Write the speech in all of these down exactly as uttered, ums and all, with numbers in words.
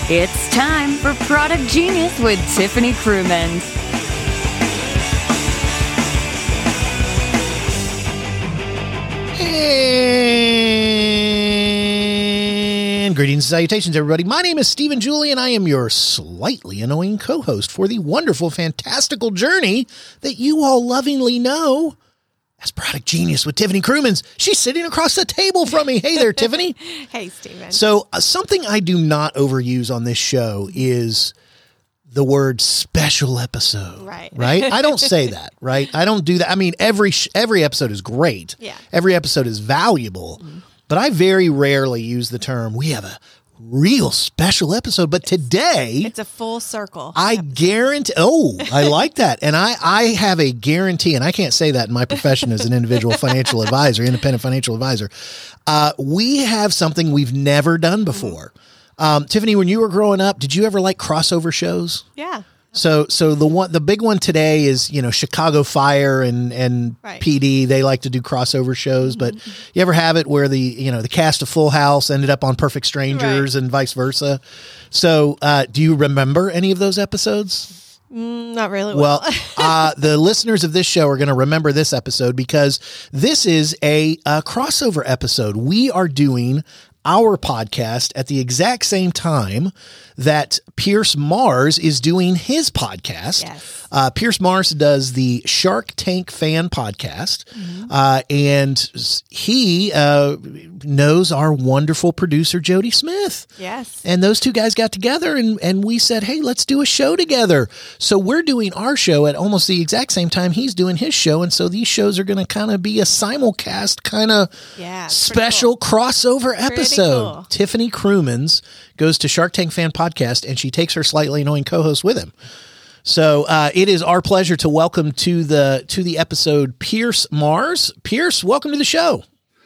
It's time for Product Genius with Tiffany Crewman. And greetings and salutations, everybody. My name is Stephen Julie, and I am your slightly annoying co-host for the wonderful, fantastical journey that you all lovingly know as Product Genius with Tiffany Crewman. She's sitting across the table from me. Hey there, Tiffany. Hey, Stephen. So uh, something I do not overuse on this show is the word special episode. Right. Right? I don't say that, right? I don't do that. I mean, every sh- every episode is great. Yeah. Every episode is valuable. Mm-hmm. But I very rarely use the term, we have a real special episode. But today, it's a full circle. I guarantee. Oh, I like that. And I, I have a guarantee, and I can't say that in my profession as an individual financial advisor, independent financial advisor. Uh, we have something we've never done before. Mm-hmm. Um, Tiffany, when you were growing up, did you ever like crossover shows? Yeah. So, so the one, the big one today is, you know, Chicago Fire and, and right. P D. They like to do crossover shows, but mm-hmm. you ever have it where the, you know, the cast of Full House ended up on Perfect Strangers right. and vice versa. So, uh, do you remember any of those episodes? Mm, not really. Well, well uh, the listeners of this show are going to remember this episode because this is a, a crossover episode. We are doing our podcast at the exact same time that Pierce Mars is doing his podcast. Yes. Uh, Pierce Mars does the Shark Tank Fan Podcast, mm-hmm. uh, and he uh, knows our wonderful producer, Jody Smith. Yes. And those two guys got together, and, and we said, hey, let's do a show together. So we're doing our show at almost the exact same time he's doing his show, and so these shows are going to kind of be a simulcast kind of yeah, special cool. crossover episode. Cool. Tiffany Crewman's goes to Shark Tank Fan Podcast, and she takes her slightly annoying co-host with him. So uh, it is our pleasure to welcome to the to the episode Pierce Mars. Pierce, welcome to the show.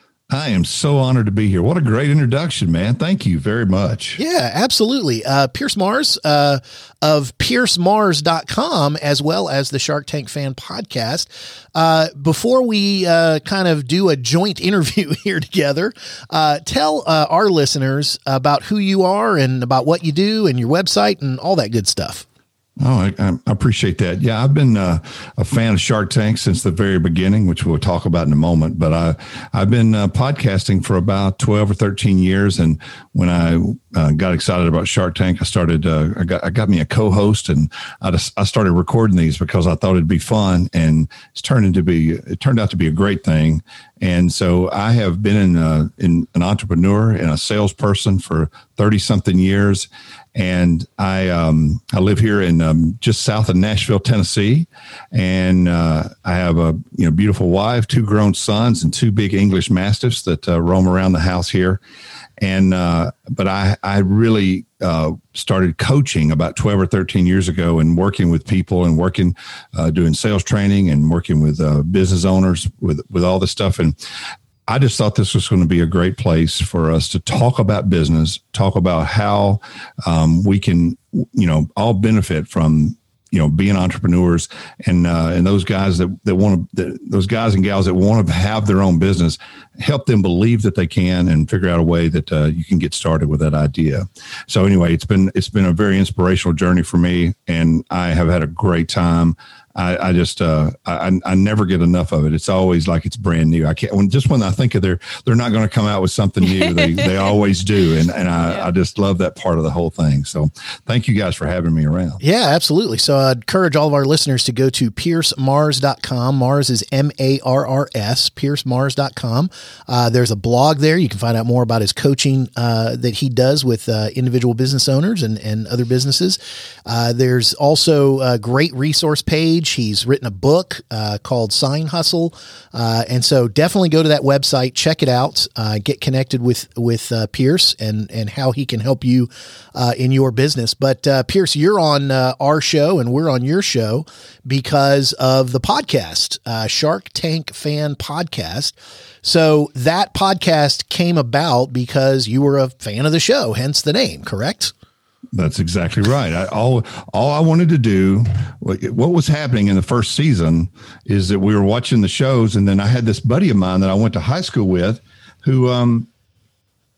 I am so honored to be here. What a great introduction, man. Thank you very much. Yeah, absolutely. Uh, Pierce Mars uh, of Pierce Mars dot com, as well as the Shark Tank Fan Podcast. Uh, before we uh, kind of do a joint interview here together, uh, tell uh, our listeners about who you are and about what you do and your website and all that good stuff. Oh, I, I appreciate that. Yeah, I've been uh, a fan of Shark Tank since the very beginning, which we'll talk about in a moment. But I, I've been uh, podcasting for about twelve or thirteen years. And when I uh, got excited about Shark Tank, I started, uh, I got I got me a co-host, and I, just, I started recording these because I thought it'd be fun. And it's turned into be, it turned out to be a great thing. And so I have been in, uh, in an entrepreneur and a salesperson for thirty something years. And I um, I live here in um, just south of Nashville, Tennessee, and uh, I have a you know beautiful wife, two grown sons, and two big English Mastiffs that uh, roam around the house here. And uh, but I I really uh, started coaching about twelve or thirteen years ago, and working with people and working uh, doing sales training and working with uh, business owners with with all this stuff. And I just thought this was going to be a great place for us to talk about business, talk about how um, we can, you know, all benefit from, you know, being entrepreneurs, and uh, and those guys that, that want to, those guys and gals that want to have their own business, help them believe that they can and figure out a way that uh, you can get started with that idea. So anyway, it's been it's been a very inspirational journey for me, and I have had a great time. I, I just uh, I, I never get enough of it. It's always like it's brand new. I can't when just when I think of their they're not going to come out with something new. They they always do, and and I, yeah. I just love that part of the whole thing. So thank you guys for having me around. Yeah, absolutely. So I'd encourage all of our listeners to go to Pierce Mars dot com. Mars is M A R R S. Pierce Mars dot com. Uh, there's a blog there. You can find out more about his coaching uh, that he does with uh, individual business owners and and other businesses. Uh, there's also a great resource page. He's written a book uh, called Sign Hustle. Uh, and so definitely go to that website, check it out, uh, get connected with, with uh, Pierce and, and how he can help you uh, in your business. But uh, Pierce, you're on uh, our show and we're on your show because of the podcast, uh, Shark Tank Fan Podcast. So that podcast came about because you were a fan of the show, hence the name, correct? That's exactly right. I, all all I wanted to do, what was happening in the first season is that we were watching the shows, and then I had this buddy of mine that I went to high school with who um,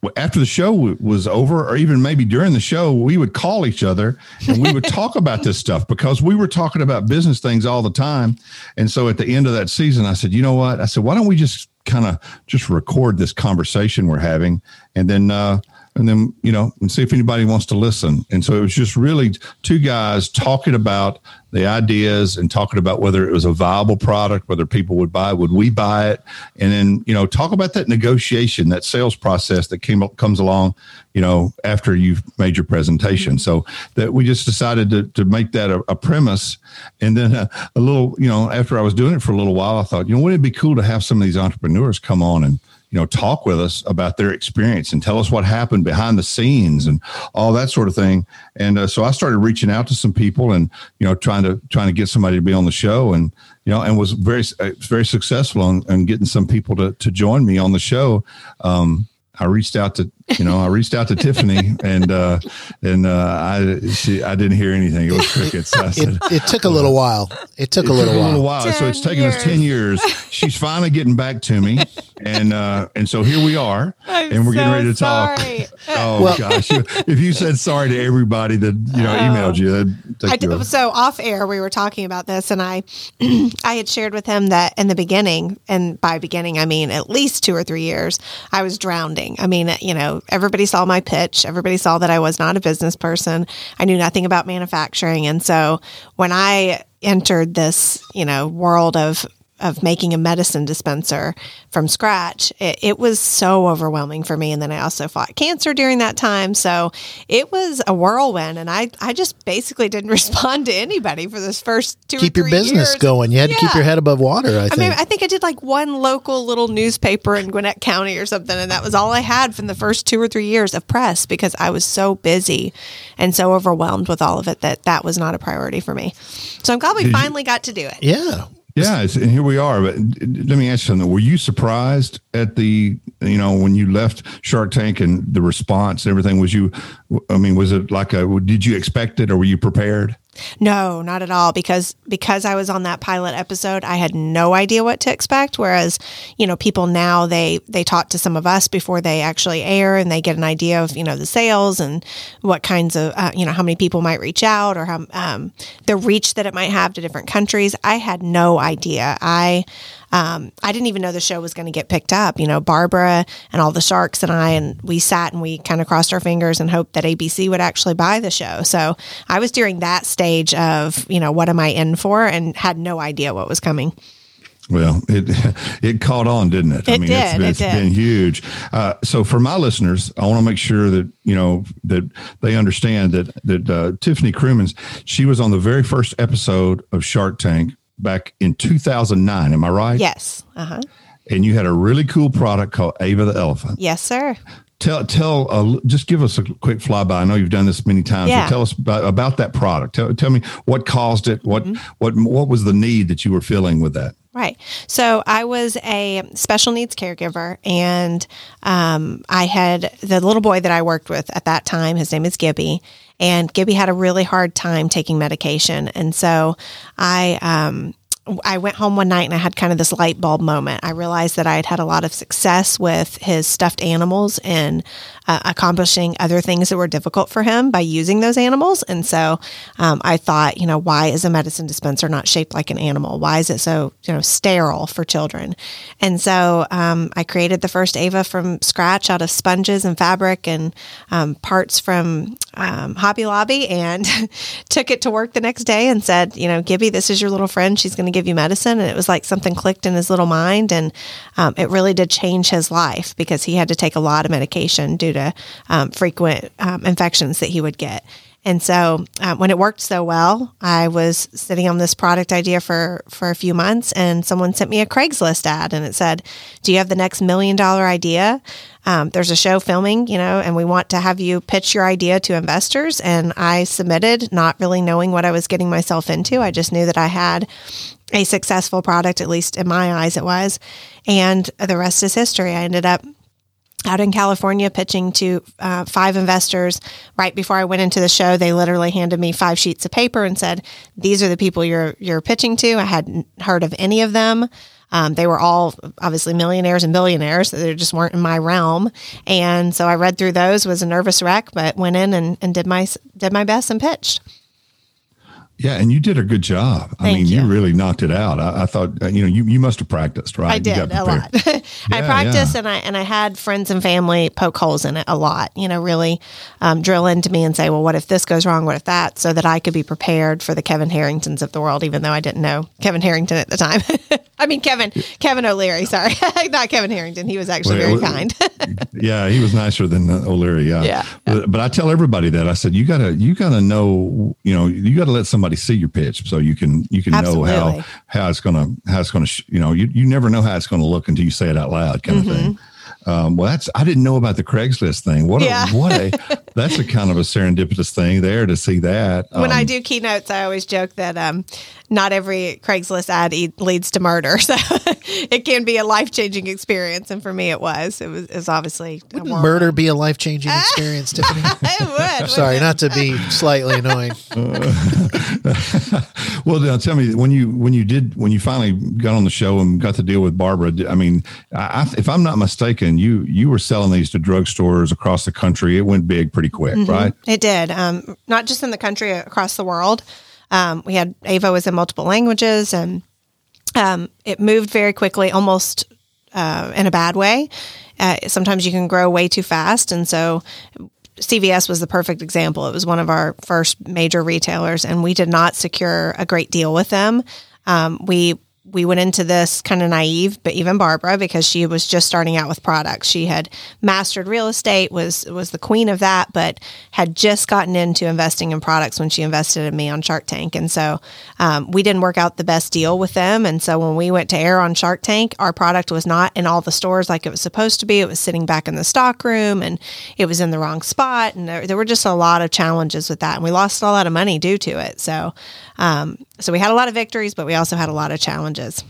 after the show w- was over, or even maybe during the show, we would call each other and we would talk about this stuff because we were talking about business things all the time. And so at the end of that season, I said, you know what? I said, why don't we just kind of just record this conversation we're having, and then, uh, and then, you know, and see if anybody wants to listen. And so it was just really two guys talking about the ideas and talking about whether it was a viable product, whether people would buy it, would we buy it? And then, you know, talk about that negotiation, that sales process that came comes along, you know, after you've made your presentation. So that we just decided to, to make that a, a premise. And then a, a little, you know, after I was doing it for a little while, I thought, you know, wouldn't it be cool to have some of these entrepreneurs come on and, you know, talk with us about their experience and tell us what happened behind the scenes and all that sort of thing. And uh, so I started reaching out to some people and, you know, trying to trying to get somebody to be on the show, and, you know, and was very, very successful in, in getting some people to, to join me on the show. Um, I reached out to, you know, I reached out to Tiffany, and uh, and uh, I she I didn't hear anything. It was crickets. So I said, it, it took a little while. It took it a little took while. A little while. So it's taken years. us ten years. She's finally getting back to me, and uh, and so here we are, I'm and we're so getting ready to talk. sorry. Oh Well- gosh! If you said sorry to everybody that, you know, emailed you, that'd take I you d- a- so off air, we were talking about this, and I, I had shared with him that in the beginning, and by beginning I mean at least two or three years, I was drowning. I mean, you know, everybody saw my pitch, everybody saw that I was not a business person. I knew nothing about manufacturing, and so when I entered this, you know, world of of making a medicine dispenser from scratch, it, it was so overwhelming for me. And then I also fought cancer during that time. So it was a whirlwind. And I, I just basically didn't respond to anybody for this first two Keep or your three business years. going. You had to keep Yeah. your head above water, I I think. mean, I think I did like one local little newspaper in Gwinnett County or something. And that was all I had from the first two or three years of press, because I was so busy and so overwhelmed with all of it that that was not a priority for me. So I'm glad we Did you- finally got to do it. yeah. Yeah, it's, and here we are. But let me ask you something. Were you surprised at the, you know, when you left Shark Tank and the response and everything? Was you, I mean, was it like a, did you expect it, or were you prepared? No, not at all. Because because I was on that pilot episode, I had no idea what to expect. Whereas, you know, people now, they they talk to some of us before they actually air, and they get an idea of, you know, the sales and what kinds of, uh, you know, how many people might reach out, or how um, the reach that it might have to different countries. I had no idea. I Um, I didn't even know the show was going to get picked up. You know, Barbara and all the sharks and I, and we sat and we kind of crossed our fingers and hoped that A B C would actually buy the show. So I was during that stage of, you know, what am I in for, and had no idea what was coming. Well, it it caught on, didn't it? It I mean, did, it's, it it's did. been huge. Uh, so for my listeners, I want to make sure that, you know, that they understand that that uh, Tiffany Crumans, she was on the very first episode of Shark Tank back in two thousand nine. Am I right? Yes. Uh-huh. And you had a really cool product called Ava the Elephant. Yes, sir. Tell, tell, uh, just give us a quick flyby. I know you've done this many times. Yeah. But tell us about, about that product. Tell, tell me what caused it. What, Mm-hmm. what, what was the need that you were feeling with that? Right. So I was a special needs caregiver, and um, I had the little boy that I worked with at that time. His name is Gibby, and Gibby had a really hard time taking medication. And so I, um, I went home one night and I had kind of this light bulb moment. I realized that I had had a lot of success with his stuffed animals and uh, accomplishing other things that were difficult for him by using those animals. And so um, I thought, you know, why is a medicine dispenser not shaped like an animal? Why is it so, you know, sterile for children? And so um, I created the first Ava from scratch out of sponges and fabric and um, parts from um, Hobby Lobby, and took it to work the next day and said, you know, Gibby, this is your little friend. She's going to give you medicine. And it was like something clicked in his little mind. And um, it really did change his life, because he had to take a lot of medication due to um, frequent um, infections that he would get. And so um, when it worked so well, I was sitting on this product idea for, for a few months, and someone sent me a Craigslist ad, and it said, do you have the next million dollar idea? Um, there's a show filming, you know, and we want to have you pitch your idea to investors. And I submitted, not really knowing what I was getting myself into. I just knew that I had a successful product, at least in my eyes it was. And the rest is history. I ended up out in California pitching to uh, five investors. Right before I went into the show, they literally handed me five sheets of paper and said, these are the people you're you're pitching to. I hadn't heard of any of them. Um, they were all obviously millionaires and billionaires. So they just weren't in my realm. And so I read through those, was a nervous wreck, but went in and, and did my did my best and pitched. Yeah, and you did a good job. I Thank mean, you. you really knocked it out. I, I thought, uh, you know, you, you must have practiced, right? I did a lot. I Yeah, practiced yeah. and I and I had friends and family poke holes in it a lot, you know, really um, drill into me and say, well, what if this goes wrong? What if that? So that I could be prepared for the Kevin Harringtons of the world, even though I didn't know Kevin Harrington at the time. I mean, Kevin, Kevin O'Leary, sorry. Not Kevin Harrington. He was actually Well, very well, kind. Yeah, he was nicer than uh, O'Leary. Yeah. Yeah. But, but I tell everybody that I said, you gotta, you gotta know, you know, you gotta let somebody see your pitch so you can, you can know Absolutely. how, how it's going to, how it's going to, you know, you, you never know how it's going to look until you say it out loud kind Mm-hmm. of thing. Um, well, that's, I didn't know about the Craigslist thing. What Yeah. a, what a, that's a kind of a serendipitous thing there to see that. When I Um, do keynotes, I always joke that um, not every Craigslist ad e- leads to murder. So it can be a life-changing experience. And for me, it was. It was, it was obviously a Wouldn't whirlwind. murder be a life changing experience, Tiffany? It would. Sorry, wouldn't not to be slightly annoying. Well, now tell me when you when you did when you finally got on the show and got to deal with Barbara. I mean, I, I, if I'm not mistaken, you you were selling these to drugstores across the country. It went big pretty quick, it? right? It did. Um, not just in the country, across the world. Um, we had Ava was in multiple languages, and um, it moved very quickly, almost uh, in a bad way. Uh, sometimes you can grow way too fast, and so C V S was the perfect example. It was one of our first major retailers, and we did not secure a great deal with them. Um, we we went into this kind of naive, but even Barbara, because she was just starting out with products. She had mastered real estate, was was the queen of that, but had just gotten into investing in products when she invested in me on Shark Tank. And so um, we didn't work out the best deal with them. And so when we went to air on Shark Tank, our product was not in all the stores like it was supposed to be. It was sitting back in the stock room, and it was in the wrong spot. And there, there were just a lot of challenges with that. And we lost a lot of money due to it. So um, so we had a lot of victories, but we also had a lot of challenges.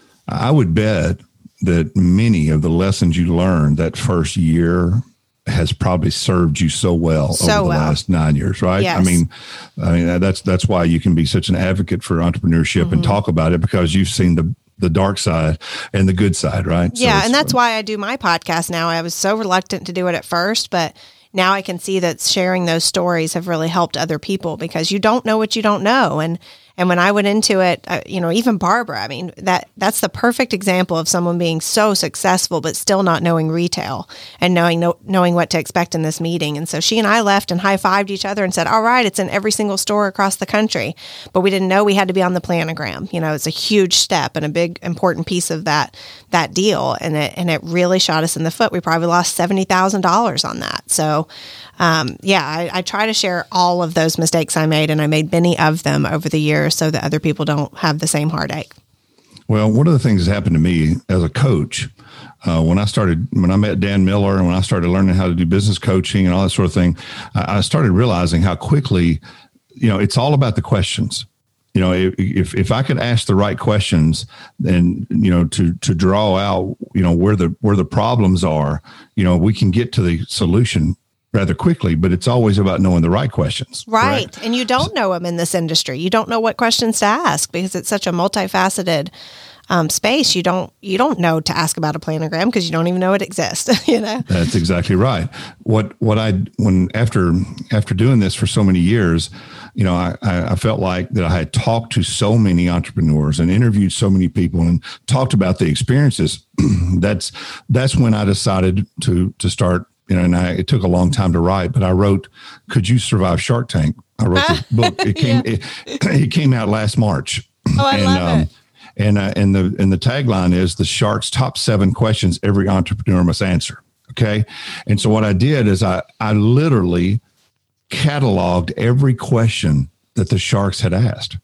I would bet that many of the lessons you learned that first year has probably served you so well So over the well. last nine years, right? Yes. I mean, I mean that's that's why you can be such an advocate for entrepreneurship Mm-hmm. and talk about it, because you've seen the the dark side and the good side, right? So Yeah, it's- and that's why I do my podcast now. I was so reluctant to do it at first, but now I can see that sharing those stories have really helped other people, because you don't know what you don't know. And and when I went into it, uh, you know, even Barbara, I mean, that that's the perfect example of someone being so successful, but still not knowing retail and knowing no, knowing what to expect in this meeting. And so she and I left and high-fived each other and said, all right, it's in every single store across the country. But we didn't know we had to be on the planogram. You know, it's a huge step and a big, important piece of that that deal. And it, and it really shot us in the foot. We probably lost seventy thousand dollars on that. So, um, yeah, I, I try to share all of those mistakes I made, and I made many of them over the years so that other people don't have the same heartache. Well, one of the things that happened to me as a coach, uh, when I started, when I met Dan Miller and when I started learning how to do business coaching and all that sort of thing, I, I started realizing how quickly, you know, it's all about the questions. You know, if if I could ask the right questions, and you know, to to draw out, you know, where the where the problems are, you know, we can get to the solution rather quickly. But it's always about knowing the right questions. Right. correct? And you don't know them in this industry. You don't know what questions to ask because it's such a multifaceted um, space. You don't you don't know to ask about a planogram because you don't even know it exists. You know. That's exactly right. What what I when after after doing this for so many years, you know, I, I felt like that I had talked to so many entrepreneurs and interviewed so many people and talked about the experiences. that's that's when I decided to to start. You know, and I, it took a long time to write, but I wrote "Could You Survive Shark Tank?" I wrote this book. It came Yeah. it, it came out last March. Oh, I and, love it. And uh, and the and the tagline is the Shark's top seven questions every entrepreneur must answer. Okay, and so what I did is I I literally cataloged every question that the Sharks had asked.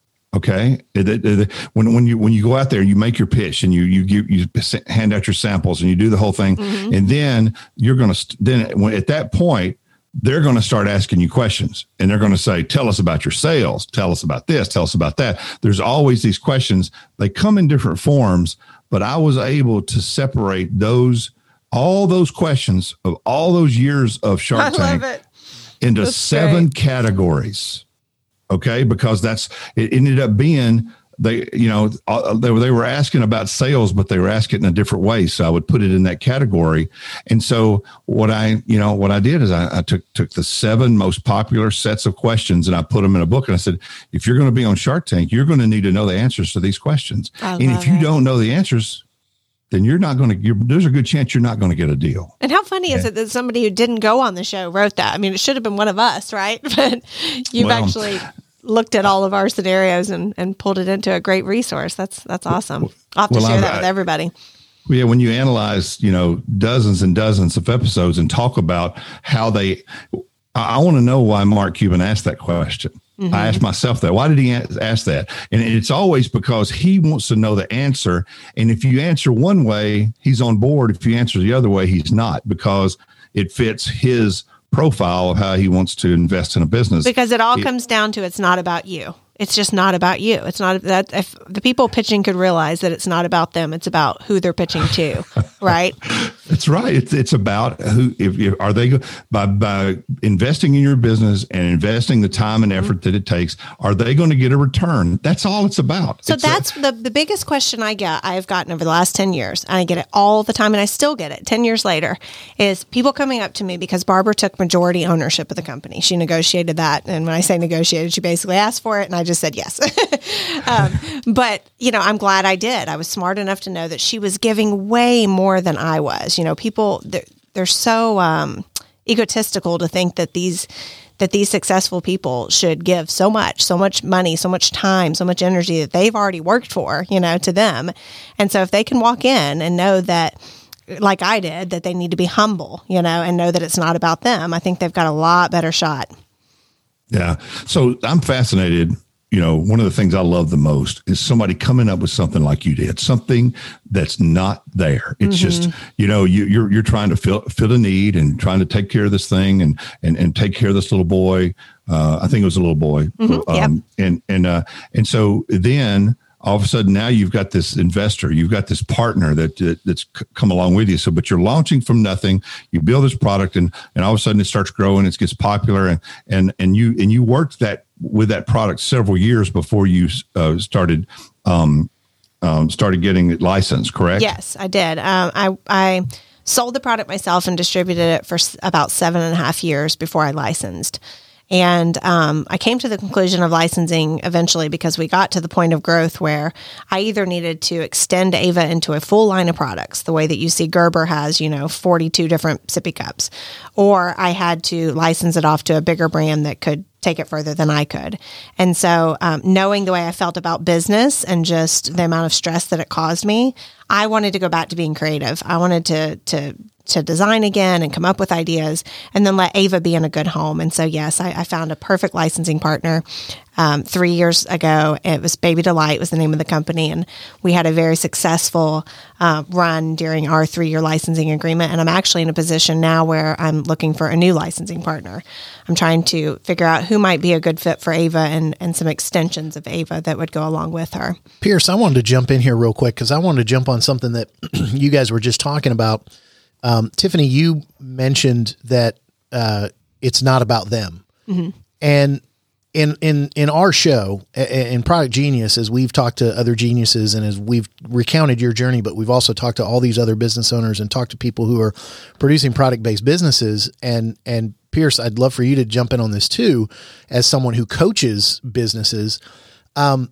Okay, it, it, it, when when you when you go out there, you make your pitch and you you give, you hand out your samples and you do the whole thing, Mm-hmm. and then you're going to then when, at that point they're going to start asking you questions, and they're going to say, "Tell us about your sales. Tell us about this. Tell us about that." There's always these questions. They come in different forms, but I was able to separate those all those questions of all those years of Shark I Tank love it. into That's seven great. categories. Okay, because that's it ended up being they, you know, they were, they were asking about sales, but they were asking it in a different way. So I would put it in that category. And so what I, you know, what I did is I, I took, took the seven most popular sets of questions and I put them in a book. And I said, if you're going to be on Shark Tank, you're going to need to know the answers to these questions. And if you it. don't know the answers, then you're not going to, there's a good chance you're not going to get a deal. And how funny okay. is it that somebody who didn't go on the show wrote that? I mean, it should have been one of us, right? But you've well, actually looked at all of our scenarios and, and pulled it into a great resource. That's, that's awesome. I'll have to well, share I, that with everybody. Yeah. When you analyze, you know, dozens and dozens of episodes and talk about how they, I, I want to know why Mark Cuban asked that question. Mm-hmm. I asked myself that. Why did he ask that? And it's always because he wants to know the answer. And if you answer one way, he's on board. If you answer the other way, he's not, because it fits his profile of how he wants to invest in a business. Because it all it, comes down to, it's not about you. It's just not about you. It's not that if the people pitching could realize that it's not about them, it's about who they're pitching to, right? That's right. It's it's about who. If, if are they by by investing in your business and investing the time and effort mm-hmm. that it takes, are they going to get a return? That's all it's about. So it's that's a, the the biggest question I get. I've gotten over the last ten years. And I get it all the time, and I still get it ten years later. Is people coming up to me because Barbara took majority ownership of the company. She negotiated that, and when I say negotiated, she basically asked for it, and I just said yes. um, but, you know, I'm glad I did. I was smart enough to know that she was giving way more than I was. You know, people, they're, they're so um, egotistical to think that these that these successful people should give so much, so much money, so much time, so much energy that they've already worked for, you know, to them. And so if they can walk in and know that, like I did, that they need to be humble, you know, and know that it's not about them, I think they've got a lot better shot. Yeah. So I'm fascinated. You know, one of the things I love the most is somebody coming up with something like you did, something that's not there. It's mm-hmm. just, you know, you, you're you're trying to fill fill a need and trying to take care of this thing and and and take care of this little boy. Uh, I think it was a little boy, mm-hmm. um, yep. and and uh, and so then all of a sudden now you've got this investor, you've got this partner that, that that's come along with you. So, but you're launching from nothing. You build this product, and and all of a sudden it starts growing. It gets popular, and and and you and you worked that. with that product several years before you uh, started um, um, started getting it licensed, correct? Yes, I did. Um, I I sold the product myself and distributed it for s- about seven and a half years before I licensed. And um, I came to the conclusion of licensing eventually because we got to the point of growth where I either needed to extend Ava into a full line of products, the way that you see Gerber has, you know, forty-two different sippy cups, or I had to license it off to a bigger brand that could take it further than I could. And so um, knowing the way I felt about business and just the amount of stress that it caused me, I wanted to go back to being creative. I wanted to to to design again and come up with ideas and then let Ava be in a good home. And so, yes, I, I found a perfect licensing partner um, three years ago. It was Baby Delight was the name of the company. And we had a very successful uh, run during our three-year licensing agreement. And I'm actually in a position now where I'm looking for a new licensing partner. I'm trying to figure out who might be a good fit for Ava and, and some extensions of Ava that would go along with her. Pierce, I wanted to jump in here real quick because I wanted to jump on something that you guys were just talking about. Um, Tiffany, you mentioned that uh, it's not about them. Mm-hmm. And in in in our show, in Product Genius, as we've talked to other geniuses and as we've recounted your journey, but we've also talked to all these other business owners and talked to people who are producing product-based businesses. And and Pierce, I'd love for you to jump in on this too, as someone who coaches businesses. Um,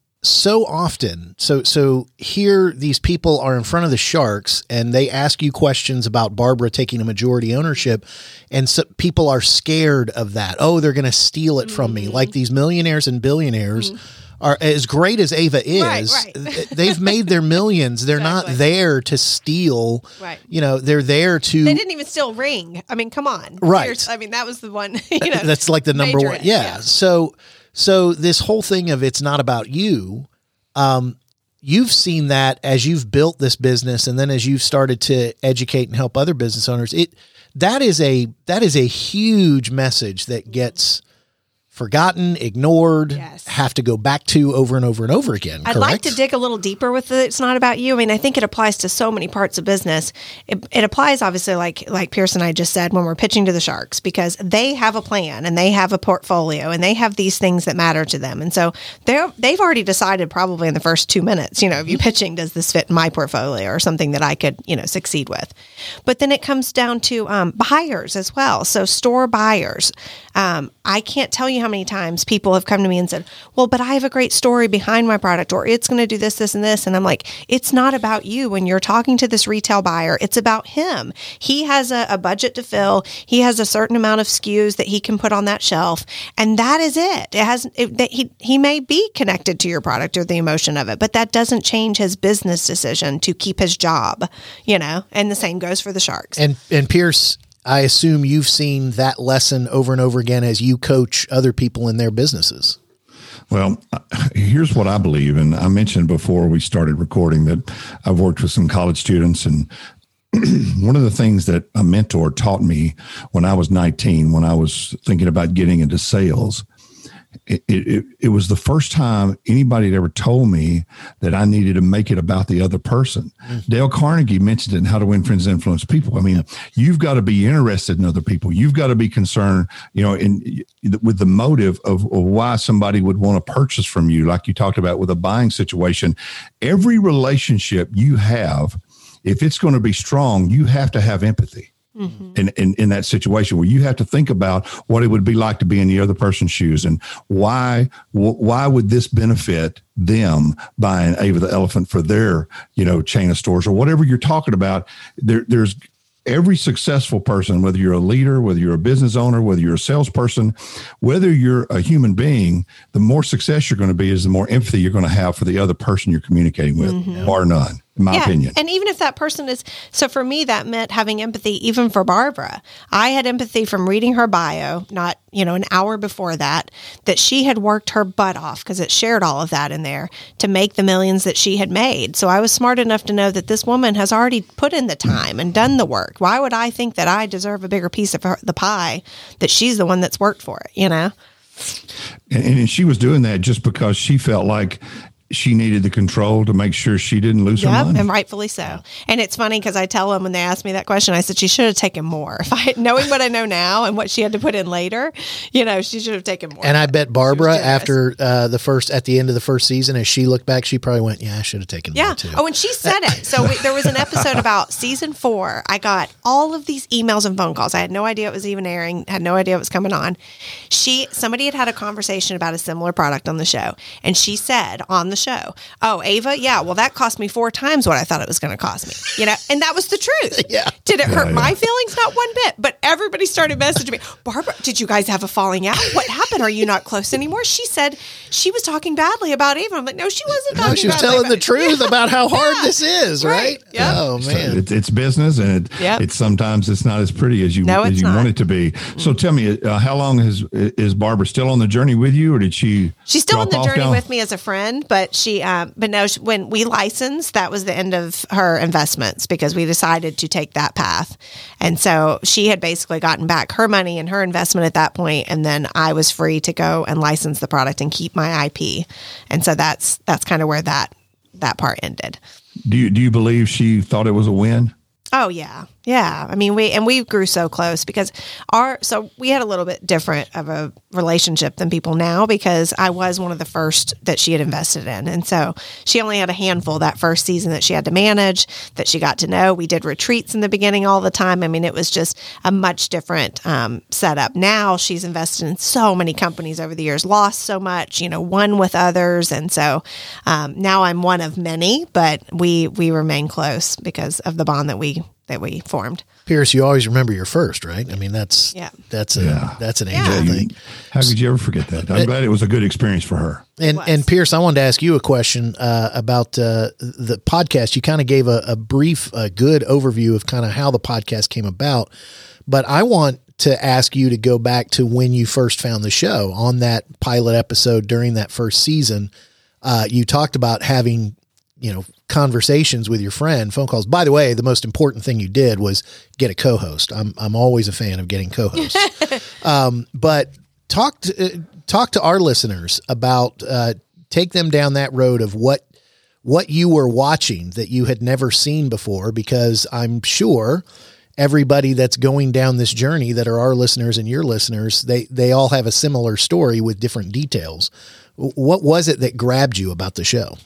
So often, so so here these people are in front of the sharks and they ask you questions about Barbara taking a majority ownership, and so people are scared of that. Oh, they're going to steal it from mm-hmm. me. Like these millionaires and billionaires mm-hmm. are as great as Ava is. Right, right. They've made their millions. They're exactly. not there to steal. Right. You know, they're there to. They didn't even steal Ring. I mean, come on. Right. Here's, I mean, that was the one. You know, that's like the number one. Yeah. yeah. So. So this whole thing of it's not about you, um, you've seen that as you've built this business, and then as you've started to educate and help other business owners. It that is a that is a huge message that gets forgotten, ignored, Yes. have to go back to over and over and over again. I'd correct? like to dig a little deeper with it. It's not about you. I mean, I think it applies to so many parts of business. It, it applies, obviously, like like Pierce and I just said, when we're pitching to the sharks, because they have a plan and they have a portfolio and they have these things that matter to them. And so they're, they've already decided probably in the first two minutes, you know, if you pitching, does this fit in my portfolio or something that I could, you know, succeed with? But then it comes down to um, buyers as well. So store buyers. Um, I can't tell you how many times people have come to me and said, well, but I have a great story behind my product, or it's going to do this, this, and this. And I'm like, it's not about you. When you're talking to this retail buyer, it's about him. He has a, a budget to fill. He has a certain amount of S K Us that he can put on that shelf. And that is it. It has, it, that he, he may be connected to your product or the emotion of it, but that doesn't change his business decision to keep his job, you know, and the same goes for the sharks. And, and Pierce, I assume you've seen that lesson over and over again as you coach other people in their businesses. Well, here's what I believe. And I mentioned before we started recording that I've worked with some college students. And one of the things that a mentor taught me when I was nineteen, when I was thinking about getting into sales, It, it, it was the first time anybody had ever told me that I needed to make it about the other person. Mm. Dale Carnegie mentioned it in How to Win Friends and Influence People. I mean, yep. You've got to be interested in other people. You've got to be concerned, you know, in with the motive of, of why somebody would want to purchase from you, like you talked about with a buying situation. Every relationship you have, if it's going to be strong, you have to have empathy. Mm-hmm. In, in in that situation where you have to think about what it would be like to be in the other person's shoes and why wh- why would this benefit them buying Ava the Elephant for their, you know, chain of stores or whatever you're talking about. There, there's every successful person, whether you're a leader, whether you're a business owner, whether you're a salesperson, whether you're a human being, the more success you're going to be is the more empathy you're going to have for the other person you're communicating with, mm-hmm. bar none. In my yeah, opinion. And even if that person is, so for me, that meant having empathy, even for Barbara. I had empathy from reading her bio, not, you know, an hour before that, that she had worked her butt off because it shared all of that in there to make the millions that she had made. So I was smart enough to know that this woman has already put in the time and done the work. Why would I think that I deserve a bigger piece of her, the pie, that she's the one that's worked for it, you know? And, and she was doing that just because she felt like she needed the control to make sure she didn't lose yep, her money. And rightfully so. And it's funny because I tell them when they ask me that question, I said, she should have taken more. If I knowing what I know now and what she had to put in later, you know, she should have taken more. And I bet Barbara, after uh, the first, at the end of the first season, as she looked back, she probably went, yeah, I should have taken yeah. more too. Oh, and she said it. So we, there was an episode about season four. I got all of these emails and phone calls. I had no idea it was even airing, had no idea it was coming on. She, somebody had had a conversation about a similar product on the show. And she said on the show, oh, Ava, yeah, well, that cost me four times what I thought it was going to cost me, you know, and that was the truth. Yeah. Did it yeah, hurt yeah. my feelings? Not one bit, but everybody started messaging me, Barbara, did you guys have a falling out? What happened? Are you not close anymore? She said she was talking badly about Ava. I'm like, no, she wasn't talking No, she was badly telling about the it. truth Yeah. about how hard Yeah. this is, right? Right. Yep. Oh, So man. it, it's business, and it, Yep. it's sometimes it's not as pretty as you No, as it's you not. want it to be. So tell me, uh, how long has is Barbara still on the journey with you, or did she? She's still on drop the off journey down? with me as a friend, but she, um, but no, she, when we licensed, that was the end of her investments because we decided to take that path. And so she had basically gotten back her money and her investment at that point, and then I was free to go and license the product and keep my I P. And so that's that's kind of where that that part ended. Do you do you believe she thought it was a win? Oh yeah. Yeah. I mean, we, and we grew so close because our, so we had a little bit different of a relationship than people now because I was one of the first that she had invested in. And so she only had a handful that first season that she had to manage, that she got to know. We did retreats in the beginning all the time. I mean, it was just a much different um, setup. Now she's invested in so many companies over the years, lost so much, you know, won with others. And so um, now I'm one of many, but we, we remain close because of the bond that we that we formed. Pierce, you always remember your first, right? I mean, that's Yeah. that's a Yeah. that's an Yeah. angel You- thing. how could you ever forget that? I'm glad it was a good experience for her. And was. and Pierce, I wanted to ask you a question uh, about uh, the podcast. You kind of gave a, a brief, a good overview of kind of how the podcast came about, but I want to ask you to go back to when you first found the show on that pilot episode during that first season. Uh, you talked about having, you know, conversations with your friend, phone calls. By the way, the most important thing you did was get a co-host. I'm I'm always a fan of getting co-hosts. um, but talk to, uh, talk to our listeners about, uh, take them down that road of what, what you were watching that you had never seen before, because I'm sure everybody that's going down this journey that are our listeners and your listeners, they, they all have a similar story with different details. What was it that grabbed you about the show?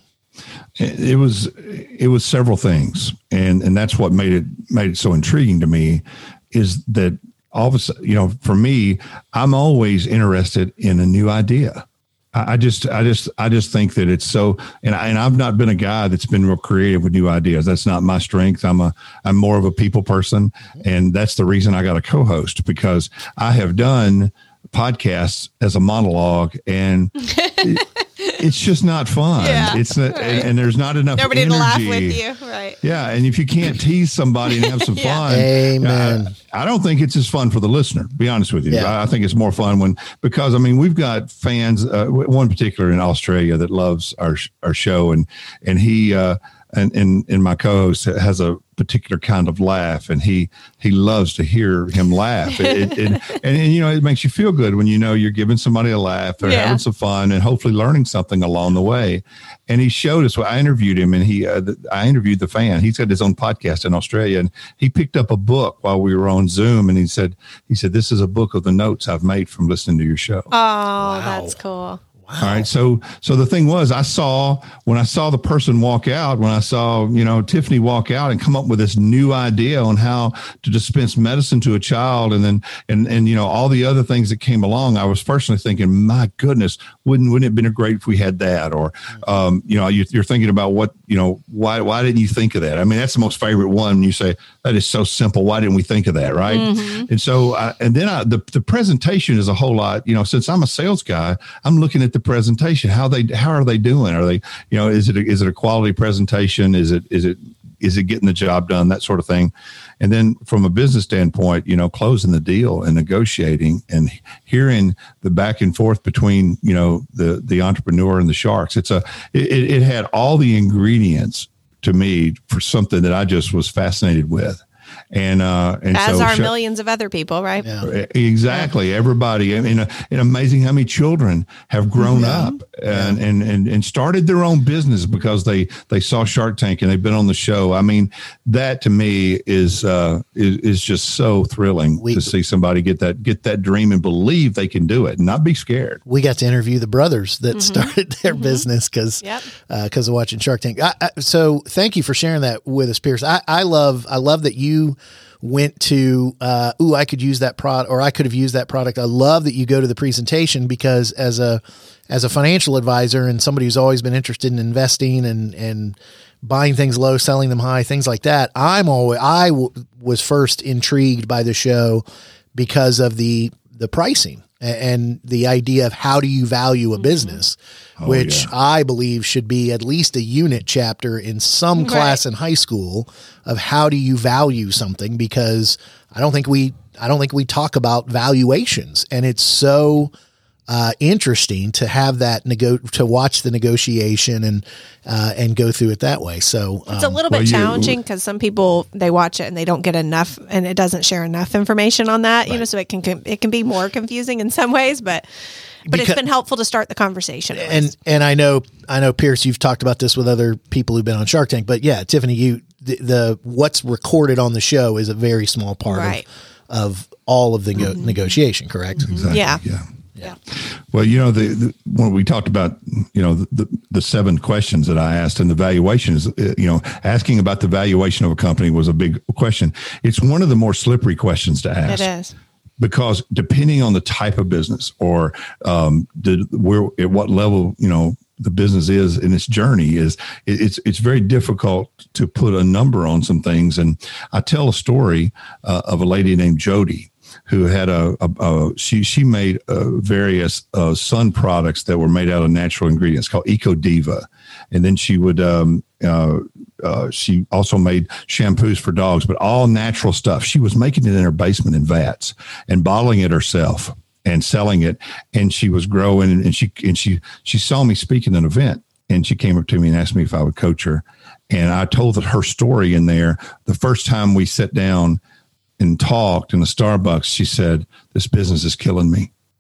It was, it was several things. And, and that's what made it, made it so intriguing to me, is that all of a sudden, you know, for me, I'm always interested in a new idea. I just, I just, I just think that it's so, and I, and I've not been a guy that's been real creative with new ideas. That's not my strength. I'm a, I'm more of a people person. And that's the reason I got a co-host, because I have done podcasts as a monologue, and it, it's just not fun. Yeah, it's not, right. and, and there's not enough Nobody energy. to laugh with you. Right. Yeah. And if you can't tease somebody and have some Yeah. fun, Amen. I, I don't think it's as fun for the listener, to be honest with you. Yeah. I, I think it's more fun when, because I mean, we've got fans, uh, one particular in Australia that loves our, our show, and, and he, uh, and, and, and my co-host has a particular kind of laugh, and he, he loves to hear him laugh. It, it, it, and, and, you know, it makes you feel good when you know you're giving somebody a laugh, they're Yeah. having some fun, and hopefully learning something along the way. And he showed us, well, I interviewed him, and he, uh, the, I interviewed the fan. He's got his own podcast in Australia, and he picked up a book while we were on Zoom, and he said, he said, this is a book of the notes I've made from listening to your show. Oh, that's cool. All right. So, so the thing was, I saw, when I saw the person walk out, when I saw, you know, Tiffany walk out and come up with this new idea on how to dispense medicine to a child. And then, and, and, you know, all the other things that came along, I was personally thinking, my goodness, wouldn't, wouldn't it have been great if we had that? Or, um, you know, you, you're thinking about what, you know, why, why didn't you think of that? I mean, that's the most favorite one. When you say, that is so simple. Why didn't we think of that? Right. Mm-hmm. And so, I, and then I, the, the presentation is a whole lot, you know, since I'm a sales guy, I'm looking at the presentation. How they, how are they doing? Are they, you know, is it, a, is it a quality presentation? Is it, is it, is it getting the job done? That sort of thing. And then from a business standpoint, you know, closing the deal and negotiating and hearing the back and forth between, you know, the, the entrepreneur and the sharks. It's a, it, it had all the ingredients to me for something that I just was fascinated with. And, uh, and as so are sh- millions of other people, right? Yeah. Exactly. Everybody. I mean, uh, and amazing how many children have grown Yeah. up and, yeah. and, and, and started their own business because they, they saw Shark Tank and they've been on the show. I mean, that to me is, uh, is, is just so thrilling we, to see somebody get that, get that dream and believe they can do it and not be scared. We got to interview the brothers that mm-hmm. started their mm-hmm. business because, yep. uh, cause of watching Shark Tank. I, I, so thank you for sharing that with us, Pierce. I, I love, I love that you went to, uh, ooh, I could use that product, or I could have used that product. I love that you go to the presentation, because as a, as a financial advisor and somebody who's always been interested in investing and, and buying things low, selling them high, things like that, I'm always, I w- was first intrigued by the show because of the, the pricing and the idea of how do you value a business, oh, which yeah. I believe should be at least a unit chapter in some class right. in high school of how do you value something, because I don't think we, I don't think we talk about valuations, and it's so uh, interesting to have that nego to watch the negotiation and, uh, and go through it that way. So um, it's a little bit well, challenging because some people, they watch it and they don't get enough, and it doesn't share enough information on that, right. you know, so it can, it can be more confusing in some ways, but, but because, it's been helpful to start the conversation. And, and I know, I know Pierce, you've talked about this with other people who've been on Shark Tank, but yeah, Tiffany, you, the, the what's recorded on the show is a very small part right. of, of all of the mm-hmm. negotiation, correct? Mm-hmm. Exactly. Yeah. Yeah. Yeah. Well, you know, the, the when we talked about, you know, the, the, the seven questions that I asked and the valuations, you know, asking about the valuation of a company was a big question. It's one of the more slippery questions to ask. It is. Because depending on the type of business or um, the, where, at what level, you know, the business is in its journey, is it's it's very difficult to put a number on some things. And I tell a story uh, of a lady named Jody, who had a, a, a she she made uh, various uh, sun products that were made out of natural ingredients called Eco Diva, and then she would um, uh, uh, she also made shampoos for dogs, but all natural stuff. She was making it in her basement in vats and bottling it herself and selling it, and she was growing. And she and she she saw me speak at an event, and she came up to me and asked me if I would coach her, and I told her story in there. The first time we sat down and talked in the Starbucks, she said, "This business is killing me."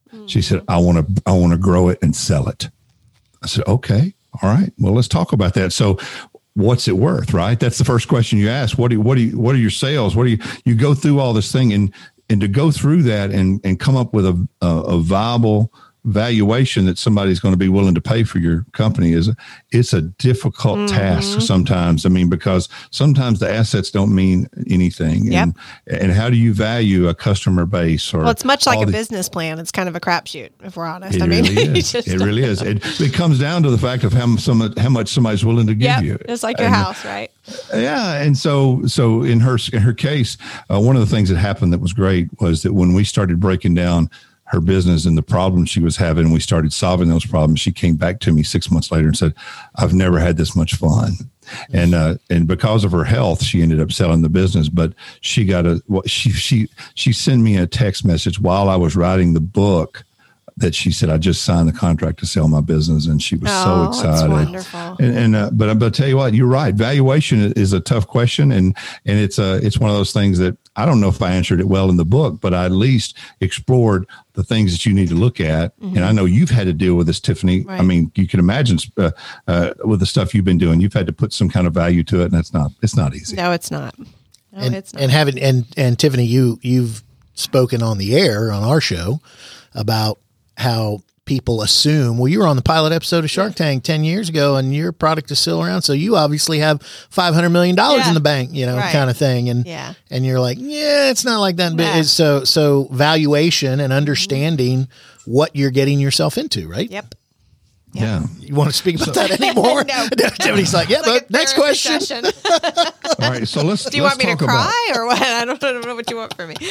Mm-hmm. She said, I want to, I want to grow it and sell it. I said, okay, all right, well, let's talk about that. So what's it worth, right? That's the first question you ask. What do you, what do you, what are your sales? What do you, you go through all this thing and, and to go through that and, and come up with a, a, a viable valuation that somebody's going to be willing to pay for your company is it's a difficult mm-hmm. task sometimes. I mean, because sometimes the assets don't mean anything. Yep. And, and how do you value a customer base? Or well, it's much like a the, business plan. It's kind of a crapshoot, if we're honest. It I mean, really is. just, It really is. It, it comes down to the fact of how, some, how much somebody's willing to give yep, you. It's like your and, house, right? Yeah. And so, so in her, in her case, uh, one of the things that happened that was great was that when we started breaking down her business and the problems she was having, and we started solving those problems, she came back to me six months later and said, I've never had this much fun. And, uh, and because of her health, she ended up selling the business, but she got a, well, she, she, she sent me a text message while I was writing the book that she said, I just signed the contract to sell my business. And she was oh, so excited. That's wonderful. And, and uh, but, but I'll tell you what, you're right. Valuation is a tough question. And, and it's a, it's one of those things that I don't know if I answered it well in the book, but I at least explored the things that you need to look at. Mm-hmm. And I know you've had to deal with this, Tiffany. Right. I mean, you can imagine uh, uh, with the stuff you've been doing, you've had to put some kind of value to it. And it's not, it's not easy. No, it's not. No, and, it's not. And having, and, and Tiffany, you, you've spoken on the air on our show about how people assume, well, you were on the pilot episode of Shark Tank ten years ago and your product is still around. So you obviously have five hundred million dollars yeah. in the bank, you know, right. kind of thing. And, yeah. and you're like, yeah, it's not like that. Yeah. But so, so valuation and understanding mm-hmm. what you're getting yourself into, right? Yep. Yep. Yeah. You want to speak about so, that anymore? No. Tiffany's like, yeah, like but next question. All right. So let's, do you let's want me to talk cry about, or what? I don't, I don't know what you want from me.